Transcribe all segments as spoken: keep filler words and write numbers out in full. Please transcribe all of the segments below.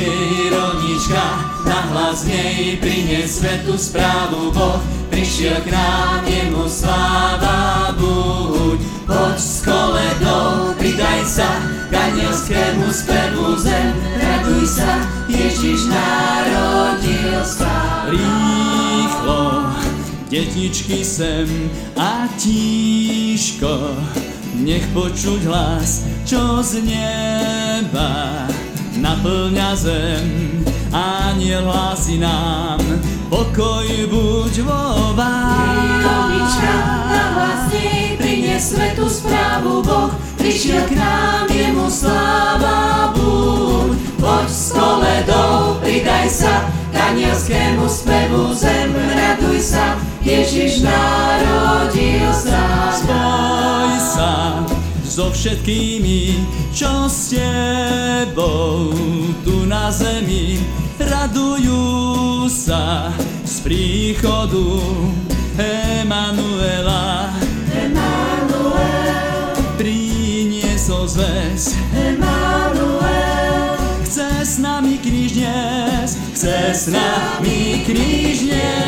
znie ronička, nahlas nej prinies svetú správu. Boh prišiel k nám, jemu sláva buď. Poď s koledou, pridaj sa k anielskému spevu. Zem, raduj sa, Ježiš narodil sa. Rýchlo, detičky sem a tíško, nech počuť hlas, čo z neba naplňa zem. Aniel hlási nám, pokoj buď vo vás. Rodička, nahlas nej prinies svetú správu. Boh prišiel k nám, jemu sláva buď. Poď s koledou, pridaj sa k anielskému spevu. Zem, raduj sa, Ježiš narodil sa. Spoj sa so všetkými, čo s tebou tu na zemi radujú sa z príchodu Emanuela. Emanuel priniesol zväz. Emanuel chce s nami kríž niesť, chce s nami kríž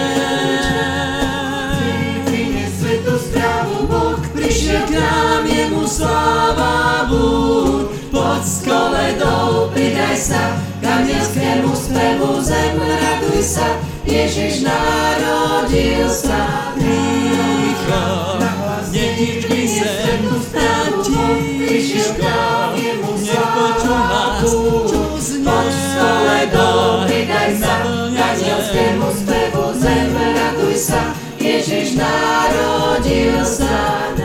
niesť. Prinies svetú správu, Boh prišiel k nám, jemu sláva buď. Poď s koledou, pridaj sa k anielskému spevu. Zem, raduj sa, Ježiš narodil sa. Rýchlo, detičky sem a tíško, nech počuj hlas, čo z neba. Poď s koledou, pridaj sa k anielskému spevu. Zem, raduj sa, Ježiš narodil sa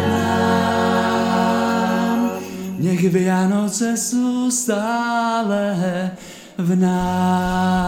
nám. Nech Vianoce sú stále v nás.